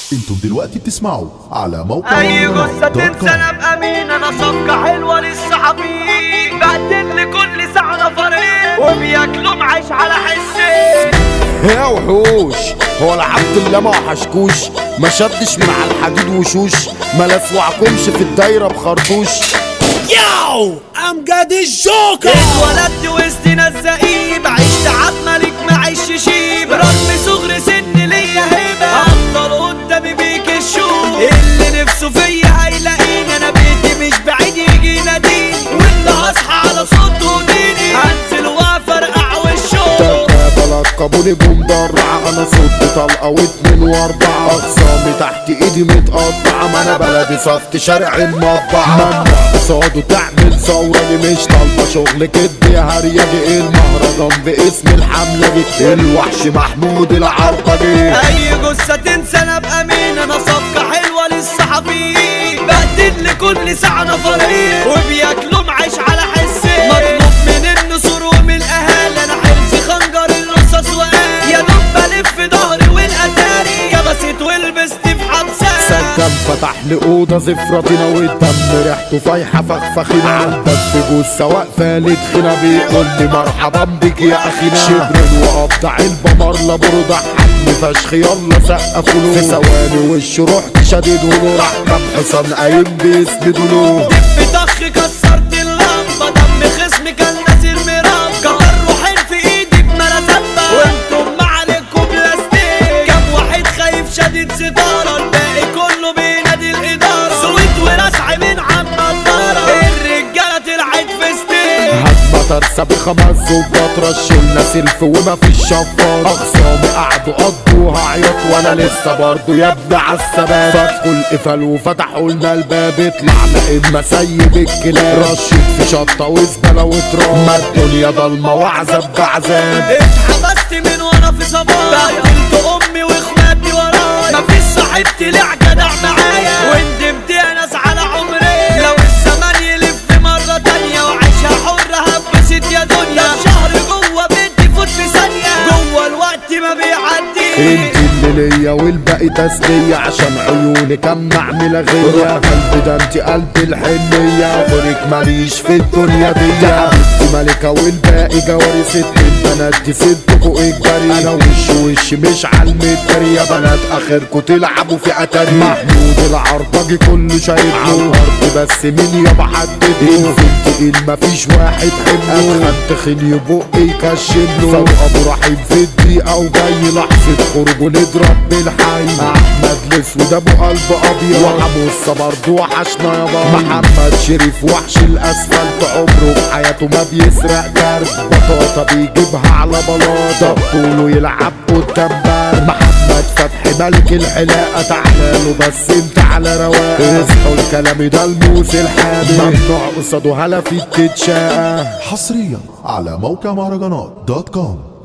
انتم دلوقتي بتسمعوا على موقع اي جثة تنسى انا بامين، انا صفقة حلوة للصحفيين، بقتل لكل ساعة نفرين وبياكلوا معيش على حسين. يا وحوش هو العبد اللي ما وحشكوش، ما شدش من على الحديد وشوش، ما لسوعكمش في الدايرة بخرطوش. ياو امجد الجوكر اتولدت وسط ناس زئيب، عشت عاد ملك معيش شيب، رغم صغر سن ليا هبة افضل قدامي بيك الشوق، اللي نفسه فيا هيلاقيني، انا بيتي مش بعيد يجي يناديني، واللي هصحى على صوت وديني هنزل وافرقع والشوق. لقبوني بومبرع، انا صوت طلقة واتنين واربعة، اقسامي تحت ايدي متقطعة، ما انا بلدي صفت شارع المطبعة، ممنوع قصاده تعمل ثورة، دي مش طالبة شغل كد يا هريجي، المهرجان باسم الحملة دي الوحش محمود العربجي. اي جثة تنسى انا بامين، انا صفقة حلوة للصحفيين، بقتل لكل ساعة نفرين وبياكلوا معيش على حسين، مطلوب من النسور ومن الاهالي، انا حرزي خنجر الرصاص وقال يا دوب بلف ظهري والاتاري، كبست ولبست في حبسة. سجن فتح لي اوضه زفرتنا والدم ريحته فايحه فخفخينا، عندك في جثه واقفه لتخينا، بيقول لي مرحبا بك يا اخينا، شبرين وقطع البمر لبرو ضحكني فشخ يلا سقفوا له، في ثواني وشه رحت شديده له، راح كام حصان قايم بيسندوا له، دب طخ كسرت اللمبه، دم خصمي كان نازل مرام، كتر روحين في ايدي بملا زبه وانتم ما عليكم بلاستيك، كام واحد خايف شديد ستاره، الباقي كله بينادي الاداره، سويت ورسع من عم الداره، الرجاله طلعت في ستيك، هات سابي خمس ظباط رشولنا سلف وما فيش شفاط، اخصامي قعدوا قضوها عياط وانا لسه برضو يا ابني عالثبات، فتحوا القفل وفتحوا لنا الباب، طلعنا اما سيب الكلاب، رشيت في شطه وزباله وتراب، ما الدنيا ضلمه وعذاب بعذاب، اتحبست من وانا في صبايا، بهدلت امي واخواتي ورايا، مفيش صاحب طلع جدع معايا، وندمت يا ناس على عمري، لو الزمان يلف مرة تانية وعيشها حرة هبست يا دنيا، الشهر جوه بيتي فوت في ثانية، جوه الوقت ما بيعدي، انت اللي ليا والباقي تسلية، عشان عيونك اما اعمل غية، قلبي ده انت قلبي الحنية، غيرك ماليش في الدنيا دي، حبيبتي ملكة والباقي جواري، ست البنات دي صدقوا اجباري، انا وش مش عالمتري، يا بنات اخركوا تلعبوا في اتاري، محمود العربجي كله شايفه عالارض، بس مين يابا حدده، في التقيل مفيش واحد حمله، اتخن تخين يبق يكشمله، صدق ابو رحيم في الدقيقة وجاي لحظة خروجه نضرب بالحي، احمد الاسود ابو قلب ابيض، وحموصة برضه وحشنا يابا، محمد شريف وحش الاسفلت، عمره في حياته ما بيسرق كارت، بطاطا بيجيبها على بلاطة، طوله يلعب قدام بار، محمد فتحي ملك الحلاقة، تعالى بس انت على رواقة، اصحوا الكلام ده الموس الحامي، ممنوع قصاده هلا في التتشاقة. حصريا على موقع مهرجانات دوت كوم.